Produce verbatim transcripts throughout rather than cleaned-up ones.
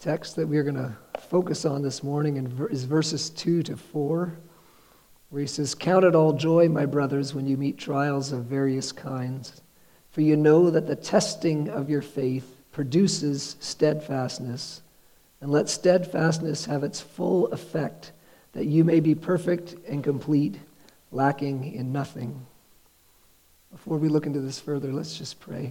text that we are going to focus on this morning is verses two to four, where he says, "Count it all joy, my brothers, when you meet trials of various kinds, for you know that the testing of your faith produces steadfastness. And let steadfastness have its full effect, that you may be perfect and complete, lacking in nothing." Before we look into this further, let's just pray.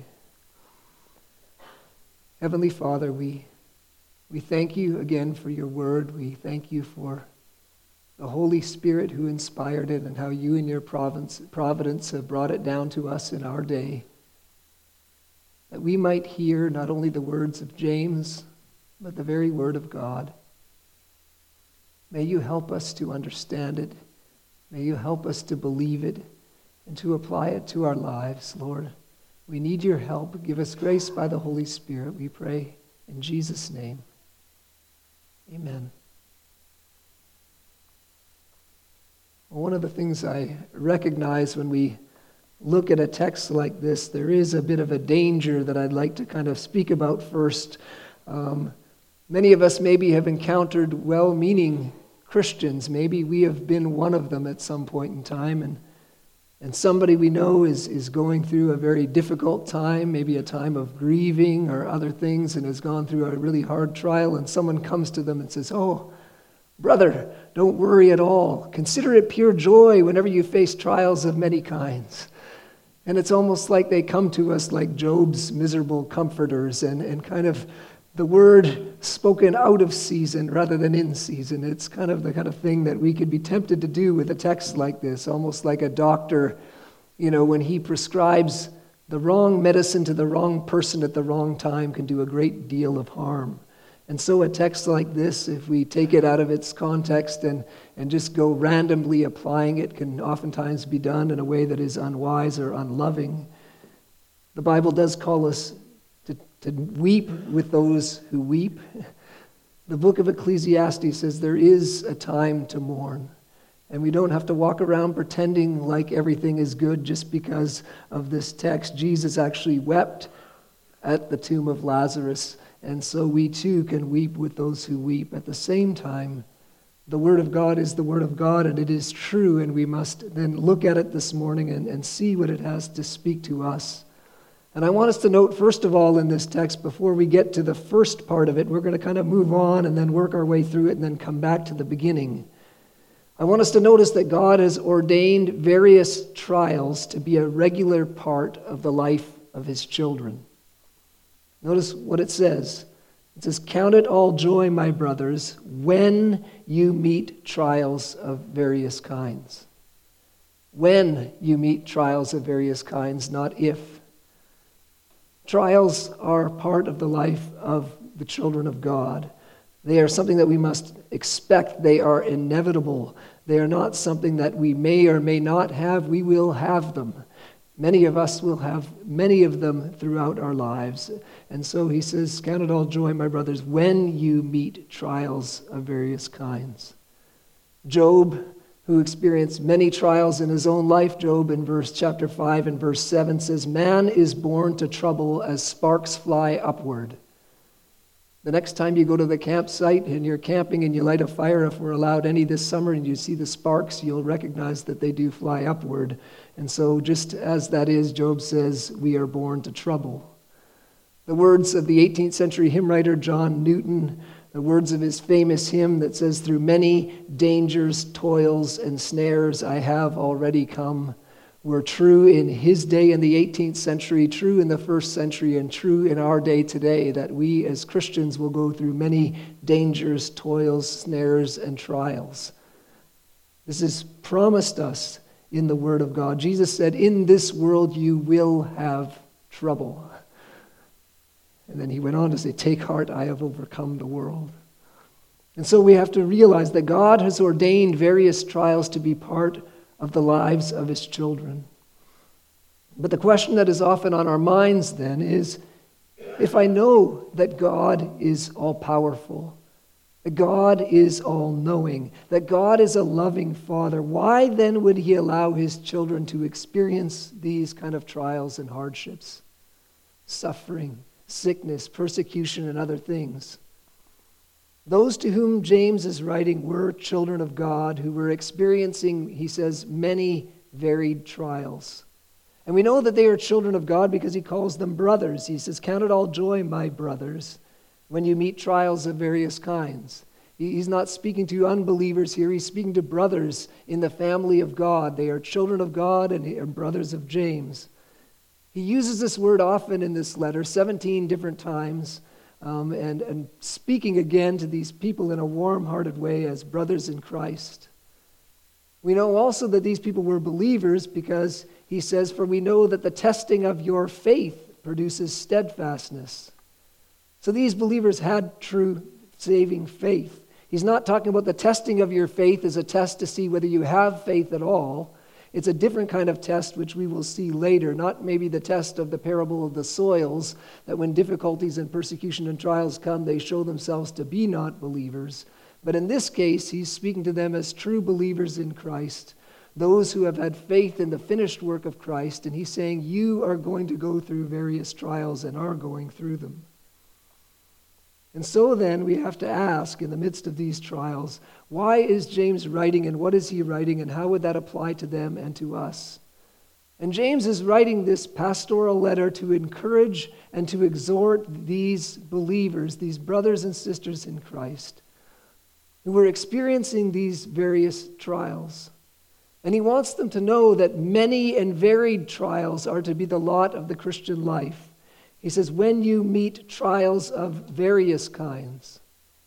Heavenly Father, we we thank you again for your word. We thank you for the Holy Spirit who inspired it and how you in your providence, providence have brought it down to us in our day, that we might hear not only the words of James, but the very word of God. May you help us to understand it. May you help us to believe it and to apply it to our lives, Lord. We need your help. Give us grace by the Holy Spirit, we pray in Jesus' name. Amen. Well, one of the things I recognize when we look at a text like this, there is a bit of a danger that I'd like to kind of speak about first. Um, many of us maybe have encountered well-meaning Christians. Maybe we have been one of them at some point in time, and and somebody we know is, is going through a very difficult time, maybe a time of grieving or other things, and has gone through a really hard trial, and someone comes to them and says, "Oh, brother, don't worry at all. Consider it pure joy whenever you face trials of many kinds." And it's almost like they come to us like Job's miserable comforters, and, and kind of the word spoken out of season rather than in season. It's kind of the kind of thing that we could be tempted to do with a text like this, almost like a doctor, you know, when he prescribes the wrong medicine to the wrong person at the wrong time can do a great deal of harm. And so a text like this, if we take it out of its context and, and just go randomly applying it, can oftentimes be done in a way that is unwise or unloving. The Bible does call us to, to weep with those who weep. The book of Ecclesiastes says there is a time to mourn. And we don't have to walk around pretending like everything is good just because of this text. Jesus actually wept at the tomb of Lazarus. And so we too can weep with those who weep. At the same time, the Word of God is the Word of God, and it is true, and we must then look at it this morning and, and see what it has to speak to us. And I want us to note, first of all, in this text, before we get to the first part of it, we're going to kind of move on and then work our way through it and then come back to the beginning. I want us to notice that God has ordained various trials to be a regular part of the life of his children. Notice what it says. It says, "Count it all joy, my brothers, when you meet trials of various kinds." When you meet trials of various kinds, not if. Trials are part of the life of the children of God. They are something that we must expect. They are inevitable. They are not something that we may or may not have. We will have them. Many of us will have many of them throughout our lives. And so he says, "Count it all joy, my brothers, when you meet trials of various kinds." Job, who experienced many trials in his own life, Job in verse chapter five and verse seven says, "Man is born to trouble as sparks fly upward." The next time you go to the campsite and you're camping and you light a fire, if we're allowed any this summer, and you see the sparks, you'll recognize that they do fly upward. And so just as that is, Job says, we are born to trouble. The words of the eighteenth century hymn writer John Newton, the words of his famous hymn that says, "Through many dangers, toils, and snares I have already come," were true in his day in the eighteenth century, true in the first century, and true in our day today, that we as Christians will go through many dangers, toils, snares, and trials. This is promised us in the Word of God. Jesus said, "In this world you will have trouble." And then he went on to say, "Take heart, I have overcome the world." And so we have to realize that God has ordained various trials to be part of the lives of his children. But the question that is often on our minds then is, if I know that God is all-powerful, that God is all-knowing, that God is a loving Father, why then would he allow his children to experience these kind of trials and hardships, suffering, sickness, persecution, and other things? Those to whom James is writing were children of God who were experiencing, he says, many varied trials. And we know that they are children of God because he calls them brothers. He says, "Count it all joy, my brothers, when you meet trials of various kinds." He's not speaking to unbelievers here. He's speaking to brothers in the family of God. They are children of God and are brothers of James. He uses this word often in this letter, seventeen different times, um, and, and speaking again to these people in a warm-hearted way as brothers in Christ. We know also that these people were believers because he says, "For we know that the testing of your faith produces steadfastness." So these believers had true saving faith. He's not talking about the testing of your faith as a test to see whether you have faith at all. It's a different kind of test, which we will see later, not maybe the test of the parable of the soils, that when difficulties and persecution and trials come, they show themselves to be not believers. But in this case, he's speaking to them as true believers in Christ, those who have had faith in the finished work of Christ, and he's saying, you are going to go through various trials and are going through them. And so then we have to ask, in the midst of these trials, why is James writing and what is he writing and how would that apply to them and to us? And James is writing this pastoral letter to encourage and to exhort these believers, these brothers and sisters in Christ, who were experiencing these various trials. And he wants them to know that many and varied trials are to be the lot of the Christian life. He says, when you meet trials of various kinds.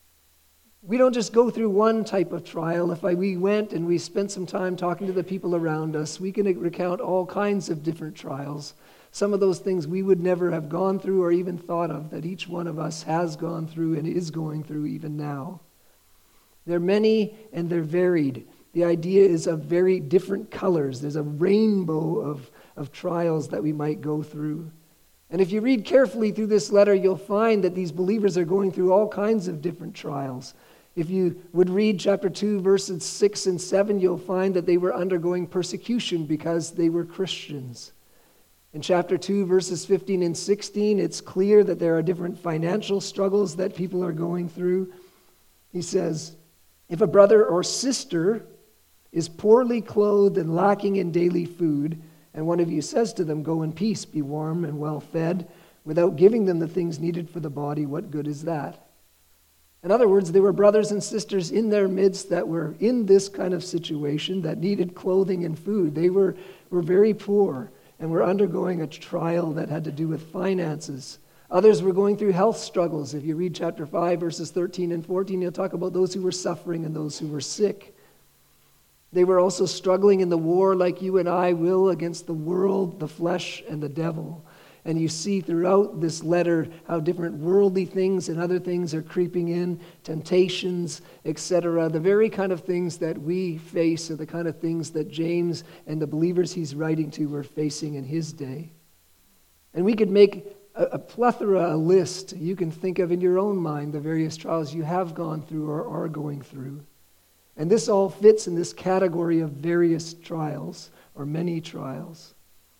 We don't just go through one type of trial. If I, we went and we spent some time talking to the people around us, we can recount all kinds of different trials. Some of those things we would never have gone through or even thought of, that each one of us has gone through and is going through even now. They're many and they're varied. The idea is of very different colors. There's a rainbow of, of trials that we might go through. And if you read carefully through this letter, you'll find that these believers are going through all kinds of different trials. If you would read chapter two, verses six and seven, you'll find that they were undergoing persecution because they were Christians. In chapter two, verses fifteen and sixteen, it's clear that there are different financial struggles that people are going through. He says, if a brother or sister is poorly clothed and lacking in daily food, and one of you says to them, go in peace, be warm and well fed, without giving them the things needed for the body, what good is that? In other words, there were brothers and sisters in their midst that were in this kind of situation that needed clothing and food. They were, were very poor and were undergoing a trial that had to do with finances. Others were going through health struggles. If you read chapter five, verses thirteen and fourteen, you'll talk about those who were suffering and those who were sick. They were also struggling in the war like you and I will against the world, the flesh, and the devil. And you see throughout this letter how different worldly things and other things are creeping in, temptations, et cetera. The very kind of things that we face are the kind of things that James and the believers he's writing to were facing in his day. And we could make a, a plethora, a list. You can think of in your own mind the various trials you have gone through or are going through. And this all fits in this category of various trials, or many trials.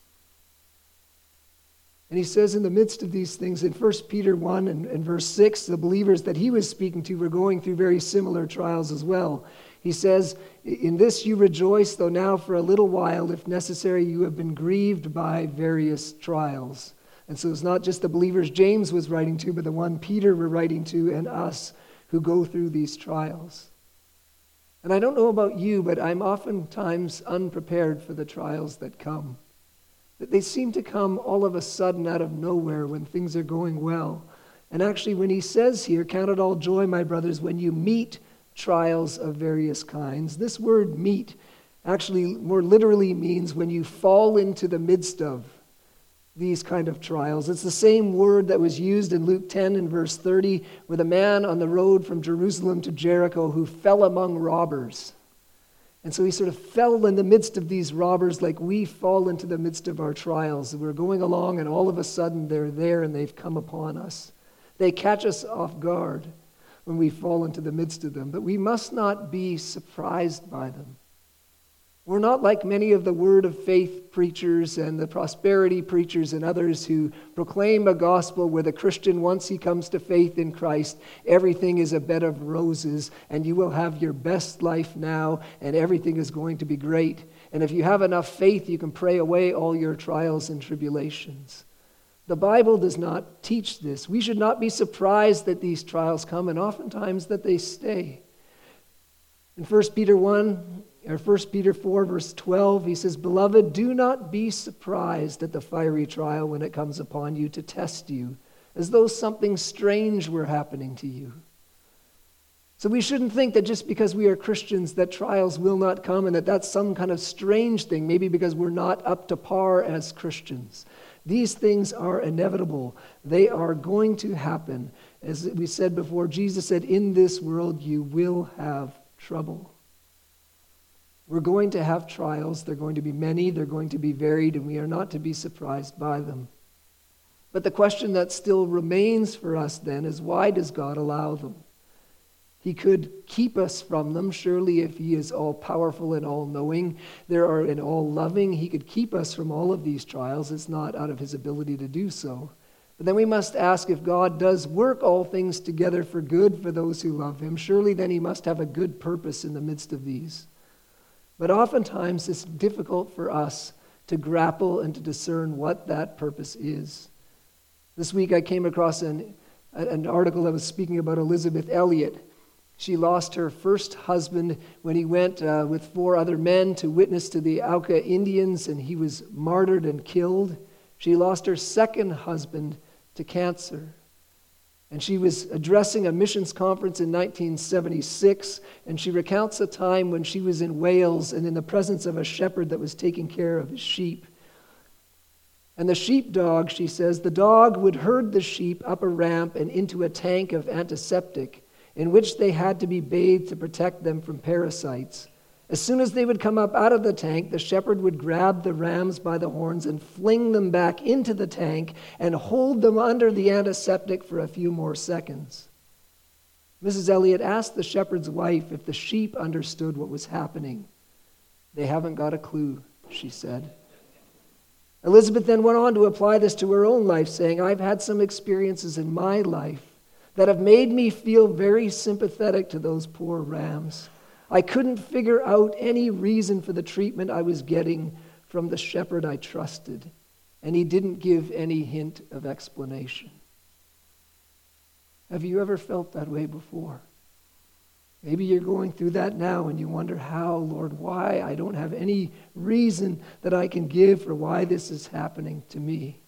And he says in the midst of these things, in First Peter one and, and verse six, the believers that he was speaking to were going through very similar trials as well. He says, in this you rejoice, though now for a little while, if necessary, you have been grieved by various trials. And so it's not just the believers James was writing to, but the one Peter were writing to and us who go through these trials. And I don't know about you, but I'm oftentimes unprepared for the trials that come. That they seem to come all of a sudden out of nowhere when things are going well. And actually, when he says here, count it all joy, my brothers, when you meet trials of various kinds, this word meet actually more literally means when you fall into the midst of these kind of trials. It's the same word that was used in Luke ten and verse thirty with a man on the road from Jerusalem to Jericho who fell among robbers. And so he sort of fell in the midst of these robbers like we fall into the midst of our trials. We're going along and all of a sudden they're there and they've come upon us. They catch us off guard when we fall into the midst of them, but we must not be surprised by them. We're not like many of the word of faith preachers and the prosperity preachers and others who proclaim a gospel where the Christian, once he comes to faith in Christ, everything is a bed of roses and you will have your best life now and everything is going to be great. And if you have enough faith, you can pray away all your trials and tribulations. The Bible does not teach this. We should not be surprised that these trials come and oftentimes that they stay. In First Peter one, or First Peter four, verse twelve, he says, "Beloved, do not be surprised at the fiery trial when it comes upon you to test you, as though something strange were happening to you." So we shouldn't think that just because we are Christians that trials will not come and that that's some kind of strange thing, maybe because we're not up to par as Christians. These things are inevitable. They are going to happen. As we said before, Jesus said, "In this world you will have trouble." We're going to have trials. They're going to be many. They're going to be varied, and we are not to be surprised by them. But the question that still remains for us then is, why does God allow them? He could keep us from them. Surely if he is all-powerful and all-knowing, there are and all-loving, he could keep us from all of these trials. It's not out of his ability to do so. But then we must ask, if God does work all things together for good for those who love him, surely then he must have a good purpose in the midst of these. But oftentimes it's difficult for us to grapple and to discern what that purpose is. This week I came across an, an article that was speaking about Elisabeth Elliot. She lost her first husband when he went uh, with four other men to witness to the Auca Indians, and he was martyred and killed. She lost her second husband to cancer. And she was addressing a missions conference in nineteen seventy-six, and she recounts a time when she was in Wales and in the presence of a shepherd that was taking care of his sheep. And the sheepdog, she says, the dog would herd the sheep up a ramp and into a tank of antiseptic in which they had to be bathed to protect them from parasites. As soon as they would come up out of the tank, the shepherd would grab the rams by the horns and fling them back into the tank and hold them under the antiseptic for a few more seconds. Missus Elliot asked the shepherd's wife if the sheep understood what was happening. "They haven't got a clue," she said. Elizabeth then went on to apply this to her own life, saying, "I've had some experiences in my life that have made me feel very sympathetic to those poor rams. I couldn't figure out any reason for the treatment I was getting from the shepherd I trusted, and he didn't give any hint of explanation." Have you ever felt that way before? Maybe you're going through that now and you wonder how, Lord, why? I don't have any reason that I can give for why this is happening to me.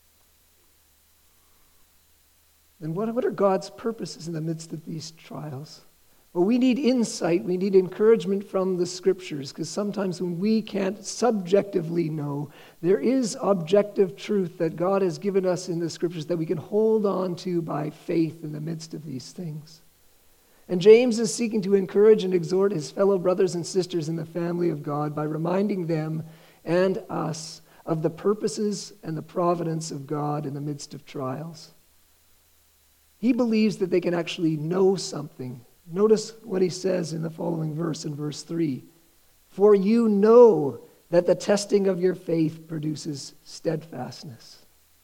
Then what, what are God's purposes in the midst of these trials? Well, we need insight, we need encouragement from the Scriptures, because sometimes when we can't subjectively know, there is objective truth that God has given us in the Scriptures that we can hold on to by faith in the midst of these things. And James is seeking to encourage and exhort his fellow brothers and sisters in the family of God by reminding them and us of the purposes and the providence of God in the midst of trials. He believes that they can actually know something. Notice what he says in the following verse, in verse three. "For you know that the testing of your faith produces steadfastness."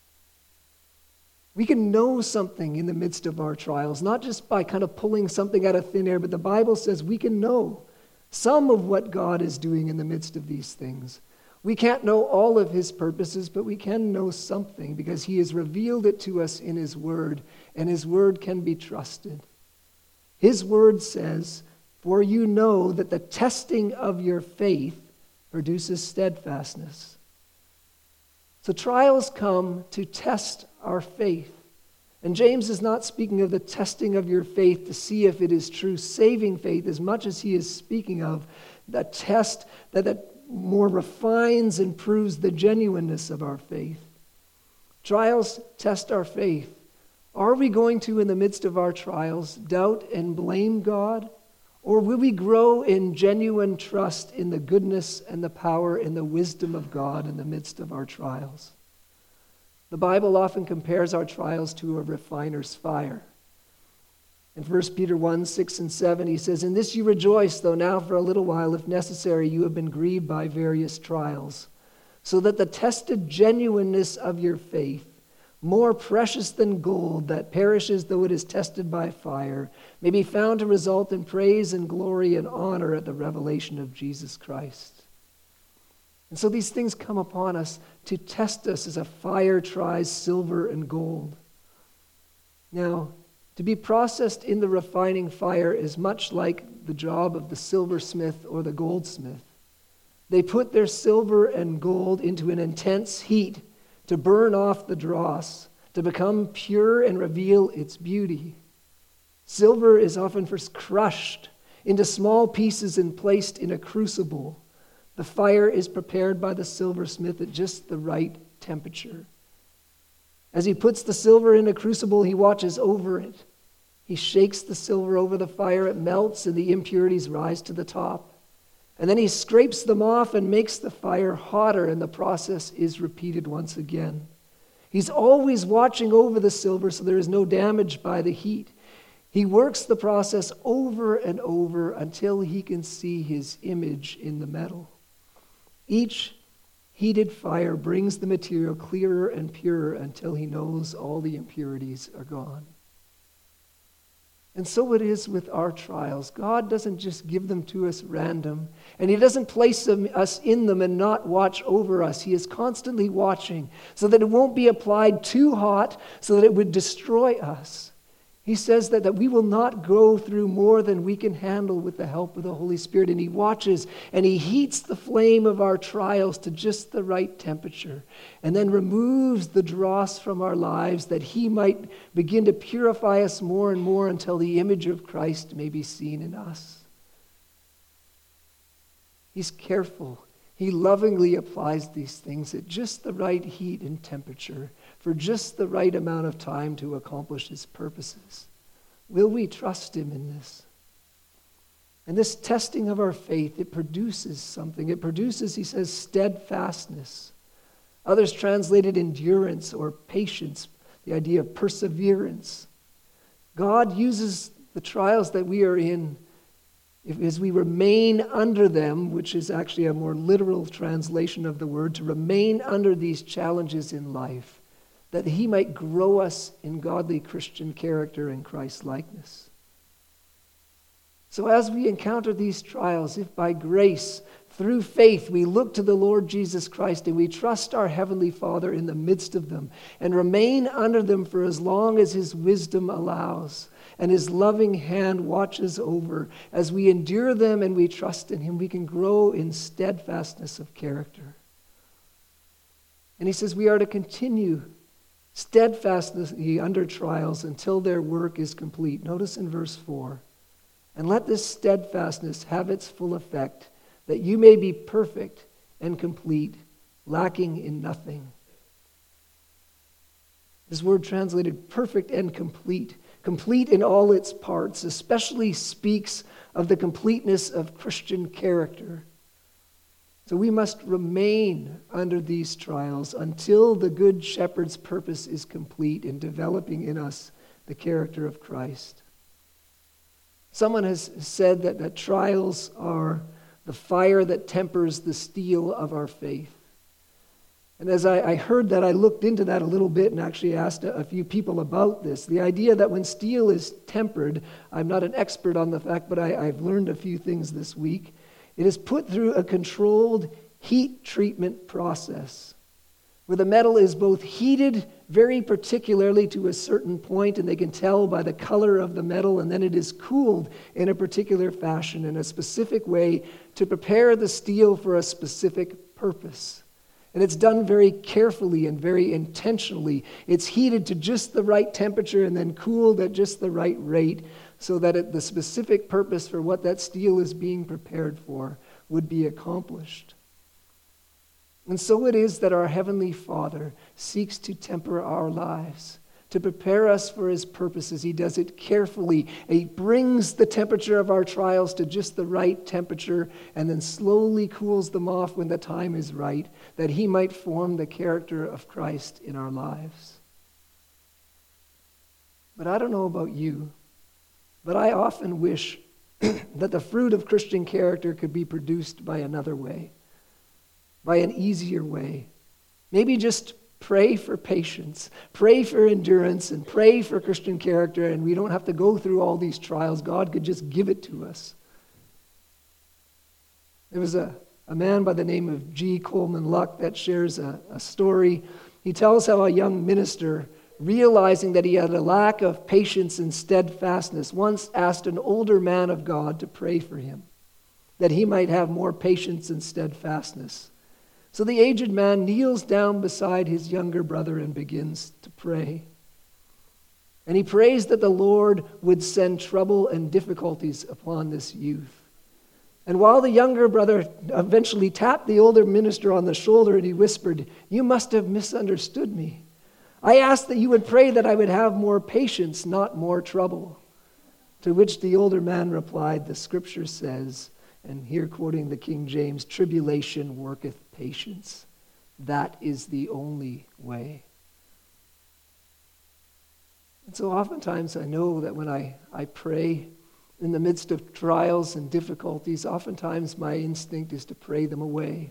We can know something in the midst of our trials, not just by kind of pulling something out of thin air, but the Bible says we can know some of what God is doing in the midst of these things. We can't know all of his purposes, but we can know something because he has revealed it to us in his word, and his word can be trusted. His word says, "For you know that the testing of your faith produces steadfastness." So trials come to test our faith. And James is not speaking of the testing of your faith to see if it is true saving faith as much as he is speaking of the test that, that more refines and proves the genuineness of our faith. Trials test our faith. Are we going to, in the midst of our trials, doubt and blame God? Or will we grow in genuine trust in the goodness and the power and the wisdom of God in the midst of our trials? The Bible often compares our trials to a refiner's fire. In First Peter one, six and seven, he says, "In this you rejoice, though now for a little while, if necessary, you have been grieved by various trials, so that the tested genuineness of your faith, more precious than gold that perishes though it is tested by fire, may be found to result in praise and glory and honor at the revelation of Jesus Christ." And so these things come upon us to test us as a fire tries silver and gold. Now, to be processed in the refining fire is much like the job of the silversmith or the goldsmith. They put their silver and gold into an intense heat to burn off the dross, to become pure and reveal its beauty. Silver is often first crushed into small pieces and placed in a crucible. The fire is prepared by the silversmith at just the right temperature. As he puts the silver in a crucible, he watches over it. He shakes the silver over the fire, it melts, and the impurities rise to the top. And then he scrapes them off and makes the fire hotter, and the process is repeated once again. He's always watching over the silver so there is no damage by the heat. He works the process over and over until he can see his image in the metal. Each heated fire brings the material clearer and purer until he knows all the impurities are gone. And so it is with our trials. God doesn't just give them to us random, and he doesn't place them, us in them and not watch over us. He is constantly watching so that it won't be applied too hot so that it would destroy us. He says that, that we will not go through more than we can handle with the help of the Holy Spirit. And he watches and he heats the flame of our trials to just the right temperature and then removes the dross from our lives that he might begin to purify us more and more until the image of Christ may be seen in us. He's careful. He lovingly applies these things at just the right heat and temperature for just the right amount of time to accomplish his purposes. Will we trust him in this? And this testing of our faith, it produces something. It produces, he says, steadfastness. Others translated endurance or patience, the idea of perseverance. God uses the trials that we are in If, as we remain under them, which is actually a more literal translation of the word, to remain under these challenges in life, that he might grow us in godly Christian character and Christ-likeness. So as we encounter these trials, if by grace, through faith, we look to the Lord Jesus Christ and we trust our Heavenly Father in the midst of them and remain under them for as long as his wisdom allows, and his loving hand watches over. As we endure them and we trust in him, we can grow in steadfastness of character. And he says we are to continue steadfastly under trials until their work is complete. Notice in verse four, "And let this steadfastness have its full effect, that you may be perfect and complete, lacking in nothing." This word translated perfect and complete, complete in all its parts, especially speaks of the completeness of Christian character. So we must remain under these trials until the Good Shepherd's purpose is complete in developing in us the character of Christ. Someone has said that, that trials are the fire that tempers the steel of our faith. And as I, I heard that, I looked into that a little bit and actually asked a, a few people about this. The idea that when steel is tempered, I'm not an expert on the fact, but I, I've learned a few things this week. It is put through a controlled heat treatment process where the metal is both heated very particularly to a certain point, and they can tell by the color of the metal, and then it is cooled in a particular fashion, in a specific way, to prepare the steel for a specific purpose. And it's done very carefully and very intentionally. It's heated to just the right temperature and then cooled at just the right rate so that it, the specific purpose for what that steel is being prepared for would be accomplished. And so it is that our Heavenly Father seeks to temper our lives, to prepare us for his purposes. He does it carefully. He brings the temperature of our trials to just the right temperature and then slowly cools them off when the time is right, that he might form the character of Christ in our lives. But I don't know about you, But I often wish that the fruit of Christian character could be produced by another way, by an easier way. Maybe just pray for patience, pray for endurance, and pray for Christian character, and we don't have to go through all these trials. God could just give it to us. There was a, a man by the name of G. Coleman Luck that shares a, a story. He tells how a young minister, realizing that he had a lack of patience and steadfastness, once asked an older man of God to pray for him, that he might have more patience and steadfastness. So the aged man kneels down beside his younger brother and begins to pray. And he prays that the Lord would send trouble and difficulties upon this youth. And while the younger brother eventually tapped the older minister on the shoulder, and he whispered, "You must have misunderstood me. I asked that you would pray that I would have more patience, not more trouble." To which the older man replied, the scripture says, and here quoting the King James, "Tribulation worketh patience. That is the only way." And so oftentimes I know that when I, I pray in the midst of trials and difficulties, oftentimes my instinct is to pray them away.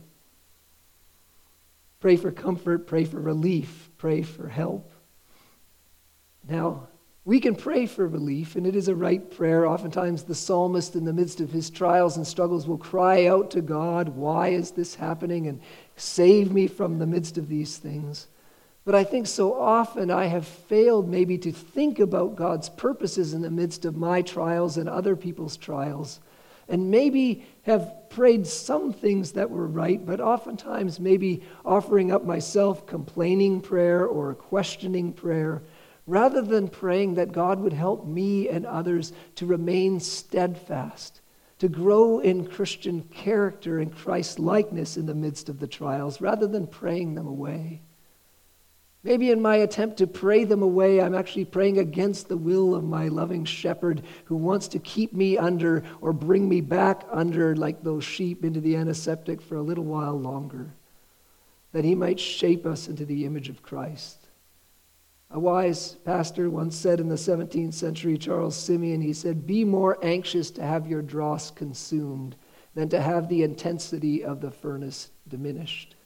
Pray for comfort, pray for relief, pray for help. Now, we can pray for relief, and it is a right prayer. Oftentimes the psalmist in the midst of his trials and struggles will cry out to God, "Why is this happening?" and "Save me from the midst of these things." But I think so often I have failed maybe to think about God's purposes in the midst of my trials and other people's trials, and maybe have prayed some things that were right, but oftentimes maybe offering up myself complaining prayer or questioning prayer, rather than praying that God would help me and others to remain steadfast, to grow in Christian character and Christ-likeness in the midst of the trials, rather than praying them away. Maybe in my attempt to pray them away, I'm actually praying against the will of my loving shepherd who wants to keep me under or bring me back under, like those sheep, into the antiseptic for a little while longer, that he might shape us into the image of Christ. A wise pastor once said in the seventeenth century, Charles Simeon, he said, "Be more anxious to have your dross consumed than to have the intensity of the furnace diminished."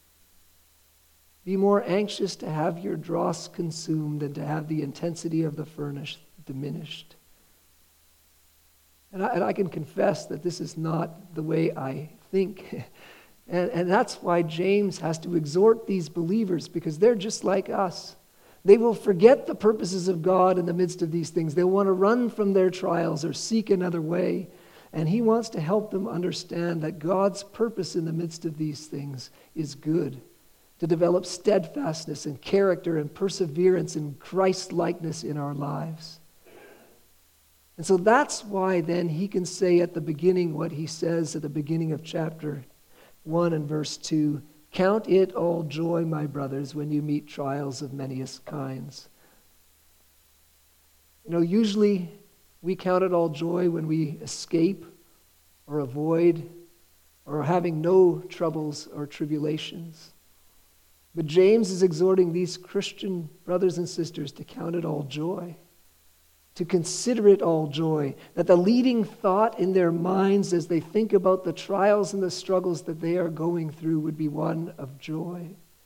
Be more anxious to have your dross consumed than to have the intensity of the furnace diminished. And I, and I can confess that this is not the way I think. And, and that's why James has to exhort these believers, because they're just like us. They will forget the purposes of God in the midst of these things. They'll want to run from their trials or seek another way. And he wants to help them understand that God's purpose in the midst of these things is good, to develop steadfastness and character and perseverance and Christ-likeness in our lives. And so that's why then he can say at the beginning what he says at the beginning of chapter one and verse two, "Count it all joy, my brothers, when you meet trials of many kinds." You know, usually we count it all joy when we escape or avoid or are having no troubles or tribulations. But James is exhorting these Christian brothers and sisters to count it all joy, to consider it all joy, that the leading thought in their minds as they think about the trials and the struggles that they are going through would be one of joy.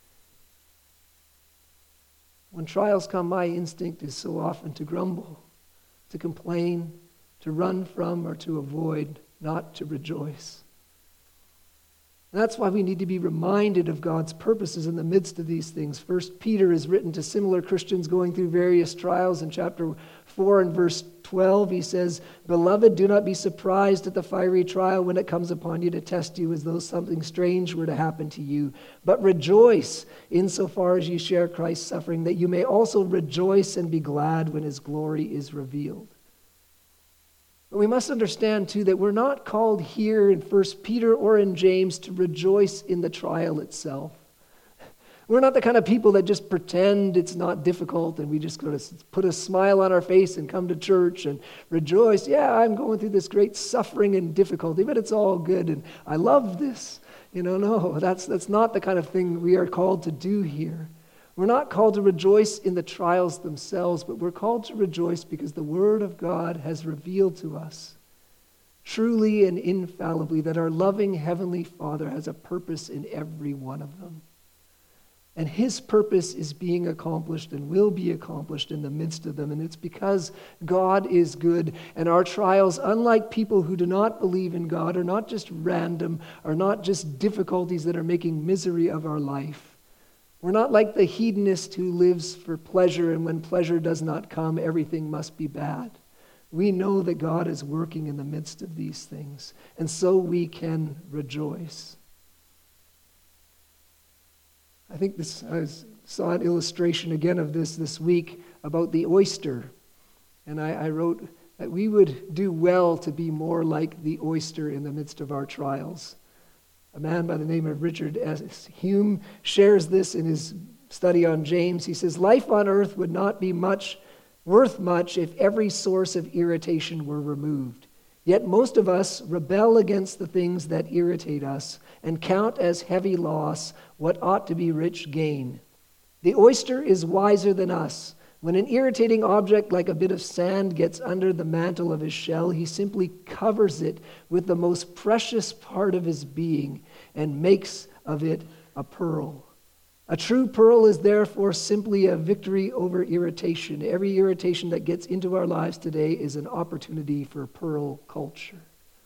When trials come, my instinct is so often to grumble, to complain, to run from or to avoid, not to rejoice. And that's why we need to be reminded of God's purposes in the midst of these things. First Peter is written to similar Christians going through various trials. In chapter four and verse twelve, he says, "Beloved, do not be surprised at the fiery trial when it comes upon you to test you as though something strange were to happen to you. But rejoice insofar as you share Christ's suffering, that you may also rejoice and be glad when his glory is revealed." But we must understand, too, that we're not called here in First Peter or in James to rejoice in the trial itself. We're not the kind of people that just pretend it's not difficult and we just go to put a smile on our face and come to church and rejoice. Yeah, I'm going through this great suffering and difficulty, but it's all good and I love this. You know, no, that's, that's not the kind of thing we are called to do here. We're not called to rejoice in the trials themselves, but we're called to rejoice because the Word of God has revealed to us, truly and infallibly, that our loving Heavenly Father has a purpose in every one of them. And His purpose is being accomplished and will be accomplished in the midst of them. And it's because God is good. And our trials, unlike people who do not believe in God, are not just random, are not just difficulties that are making misery of our life. We're not like the hedonist who lives for pleasure, and when pleasure does not come, everything must be bad. We know that God is working in the midst of these things, and so we can rejoice. I think this, I saw an illustration again of this this week about the oyster. And I, I wrote that we would do well to be more like the oyster in the midst of our trials. A man by the name of Richard S. Hume shares this in his study on James. He says, life on earth would not be much worth much if every source of irritation were removed. Yet most of us rebel against the things that irritate us and count as heavy loss what ought to be rich gain. The oyster is wiser than us. When an irritating object like a bit of sand gets under the mantle of his shell, he simply covers it with the most precious part of his being and makes of it a pearl. A true pearl is therefore simply a victory over irritation. Every irritation that gets into our lives today is an opportunity for pearl culture.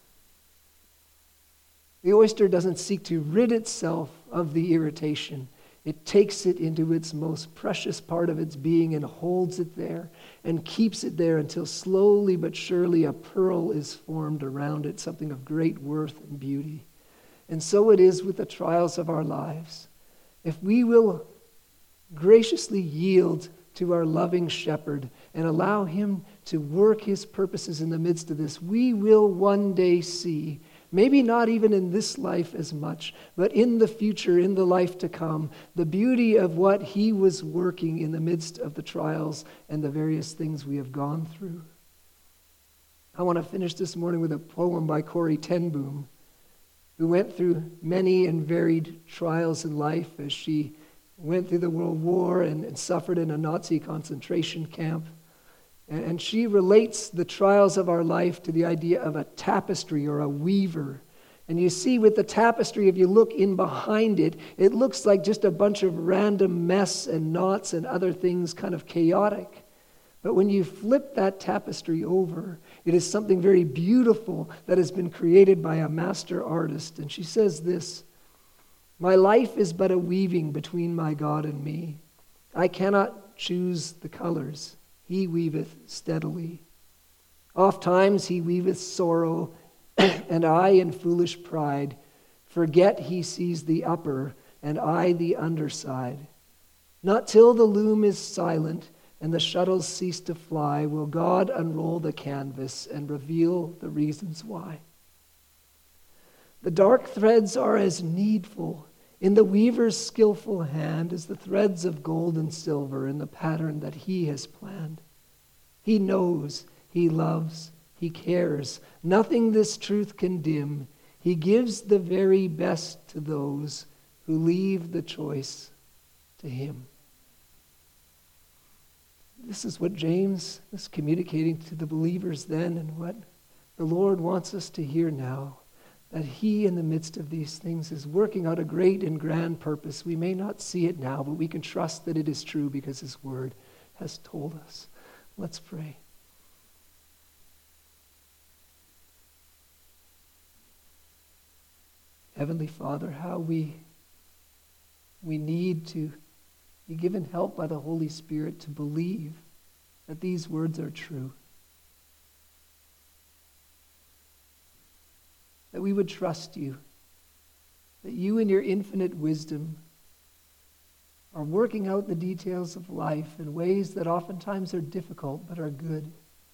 The oyster doesn't seek to rid itself of the irritation. It takes it into its most precious part of its being and holds it there and keeps it there until slowly but surely a pearl is formed around it, something of great worth and beauty. And so it is with the trials of our lives. If we will graciously yield to our loving shepherd and allow him to work his purposes in the midst of this, we will one day see, maybe not even in this life as much, but in the future, in the life to come, the beauty of what he was working in the midst of the trials and the various things we have gone through. I want to finish this morning with a poem by Corrie ten Boom, who went through many and varied trials in life as she went through the World War and, and suffered in a Nazi concentration camp. And, and she relates the trials of our life to the idea of a tapestry or a weaver. And you see with the tapestry, if you look in behind it, it looks like just a bunch of random mess and knots and other things, kind of chaotic. But when you flip that tapestry over, it is something very beautiful that has been created by a master artist. And she says this, "My life is but a weaving between my God and me. I cannot choose the colors. He weaveth steadily. Oft times he weaveth sorrow, and I in foolish pride forget he sees the upper and I the underside. Not till the loom is silent and the shuttles cease to fly will God unroll the canvas and reveal the reasons why. The dark threads are as needful in the weaver's skillful hand as the threads of gold and silver in the pattern that he has planned. He knows, he loves, he cares. Nothing this truth can dim. He gives the very best to those who leave the choice to him." This is what James is communicating to the believers then, and what the Lord wants us to hear now, that he in the midst of these things is working out a great and grand purpose. We may not see it now, but we can trust that it is true because his word has told us. Let's pray. Heavenly Father, how we, we need to be given help by the Holy Spirit to believe that these words are true. That we would trust you, that you in your infinite wisdom are working out the details of life in ways that oftentimes are difficult but are good.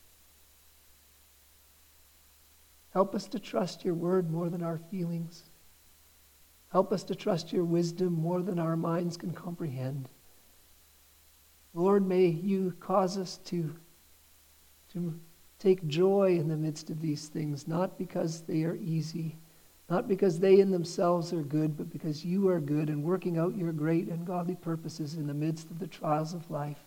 Help us to trust your word more than our feelings. Help us to trust your wisdom more than our minds can comprehend. Lord, may you cause us to, to take joy in the midst of these things, not because they are easy, Not because they in themselves are good, but because you are good and working out your great and godly purposes in the midst of the trials of life.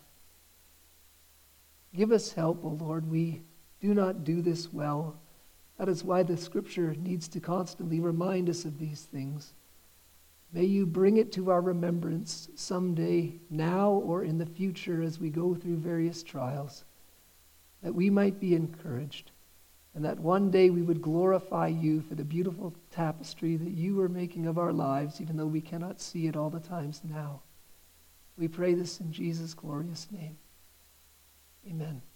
Give us help, O Lord. We do not do this well. That is why the Scripture needs to constantly remind us of these things. May you bring it to our remembrance someday, now or in the future, as we go through various trials, that we might be encouraged, and that one day we would glorify you for the beautiful tapestry that you are making of our lives, even though we cannot see it all the times now. We pray this in Jesus' glorious name. Amen.